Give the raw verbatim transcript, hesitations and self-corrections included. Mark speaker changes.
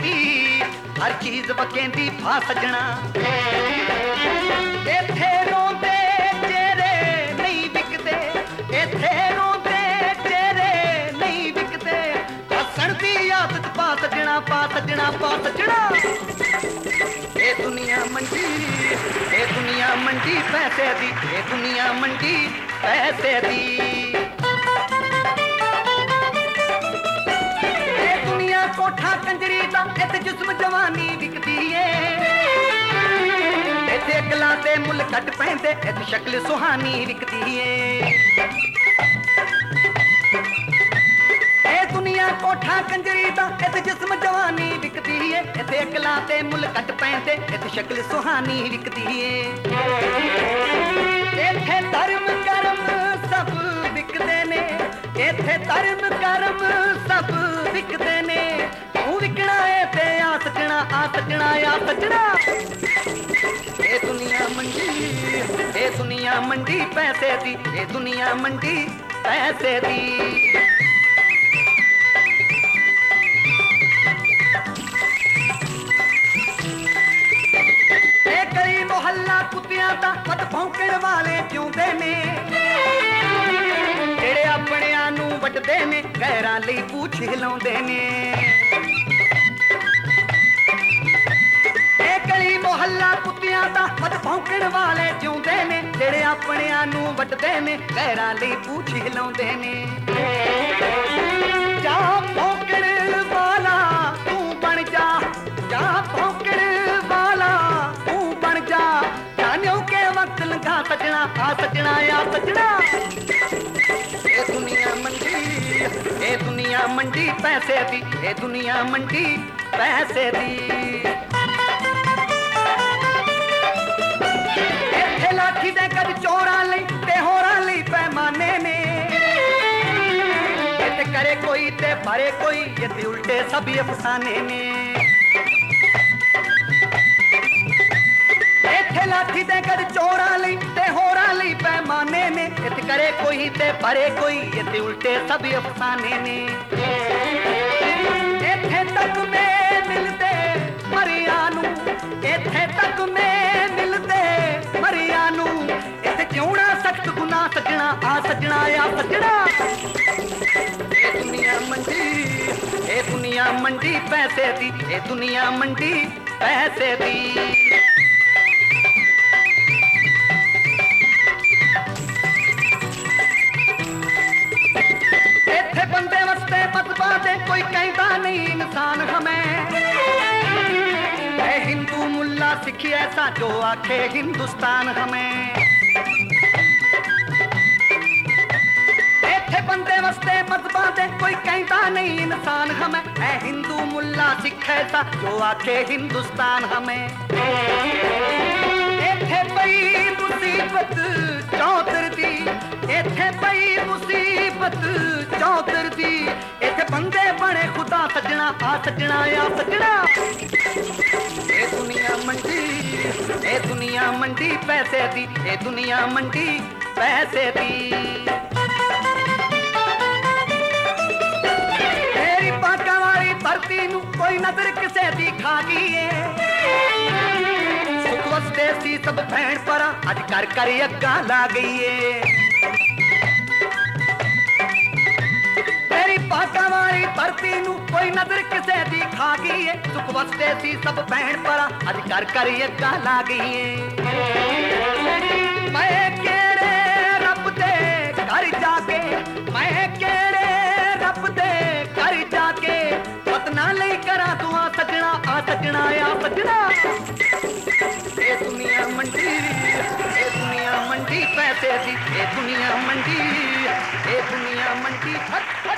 Speaker 1: सकती हर चीज वकेंदी फा सजना इत्थे रोंदे चेहरे नहीं विकदे इत्थे रोंदे चेहरे नहीं विकदे हसन दी आदत पा सजना पा सजना पा सजना ए दुनिया मंडी ए दुनिया मंडी पैसे दी ए दुनिया मंडी पैसे दी कोठा कंजरी दा इत्थे जिस्म जवानी विकदी है इत्थे अकलां ते मुल कट पैंदे इत्थे शक्ल सुहानी विकदी है ए दुनिया कोठा कंजरी दा इत्थे जिस्म जवानी विकदी है इत्थे अकलां ते मुल कट पैंदे इत्थे शक्ल सुहानी विकदी है इत्थे धर्म कर्म सब विकदे ने इत्थे धर्म कर्म सब विकदे ने तू विकना है ते आ सजना आ सजना आ सजना ए दुनिया मंडी ए दुनिया मंडी पैसे दी ए दुनिया मंडी पैसे दी ए कई मोहल्ला कुत्तियां दा मत भौंकण वाले जिउंदे ने ਜਿਹੜੇ ਆਪਣਿਆਂ ਨੂੰ ਵੱਟਦੇ ਨੇ ਗੈਰਾਂ ਲਈ ਪੂਛ ਹਿਲਾਉਂਦੇ ਨੇ ਇਹ ਗਲੀ ਮੁਹੱਲਾ ਕੁੱਤਿਆਂ ਦਾ ਮਤ ਭੌਂਕਣ ਵਾਲੇ ਜਿਉਂਦੇ ਨੇ ਜਿਹੜੇ ਆਪਣਿਆਂ ਨੂੰ ਵੱਟਦੇ ਨੇ ਗੈਰਾਂ ਲਈ ਪੂਛ ਹਿਲਾਉਂਦੇ ਨੇ ਜਾ ਭੌਂਕਣ ਵਾਲਾ ਤੂੰ ਬਣ ਜਾ ਜਾ ਭੌਂਕਣ ਵਾਲਾ ਤੂੰ ਬਣ ਜਾ ਜਾਣਿਓ ਕਿ ਵਕਤ ਲੰਘਾ ਸਜਣਾ ਆ ਸਜਣਾ ਆ ਸਜਣਾ ए दुनिया मंडी ए दुनिया मंडी पैसे दी ए दुनिया मंडी पैसे दी इत्थे लाठी दे कद चोरां लई ते होरां लई पैमाने ने इत्थे करे कोई ते भरे कोई इत्थे उल्टे सब अफसाने ने इत्थे लाठी दे कद चोरां लई ते होरां लई पैमाने ने इत्थे करे कोई ते भरे कोई इत्थे उल्टे सब अफसाने ने इत्थे तक में मिलदे मरिया नू इत्थे तक में मिलदे मरिया नू इत्थे क्यों ना सख्त गुनाह सजना आ सजना आ सजना ए दुनिया मंडी ए दुनिया मंडी पैसे दी ए दुनिया मंडी पैसे दी बंदे वस्ते मतबा दे कोई कहता नहीं इंसान हमें हिंदू मुल्ला सिखी ऐसा जो आखे हिंदुस्तान हमें इत्थे बंदे वस्ते मतबा दे कोई कहता नहीं इंसान हमें है हिंदू मुल्ला सिख ऐसा जो आखे हिंदुस्तान हमें इत्थे पई मुसीबत चौधर दी इत्थे पई मुसीबत चौधर दी इत्थे बंदे बने खुदा सजना आ सजना आ सजना ए दुनिया मंडी ए दुनिया मंडी पैसे दी ए दुनिया मंडी पैसे दी तेरी पाका वाली धरती नू कोई नजर किसे दी खा गई है सुख वसते सी सब भैन परा अज कर कर अग्गा ला गई है पाका वाली धरती नू कोई नजर किसे दी खा गई है सुख वसते सी सब भैन परा अज कर कर अग्गा ला गई है मैं केड़े रब दे घर जाके मैं केड़े रब दे घर जाके पतना लई करा तू आ सजना आ सजना आ सजना ए दुनिया मंडी ए दुनिया मंडी पैसे दी ए दुनिया मंडी ए दुनिया मंडी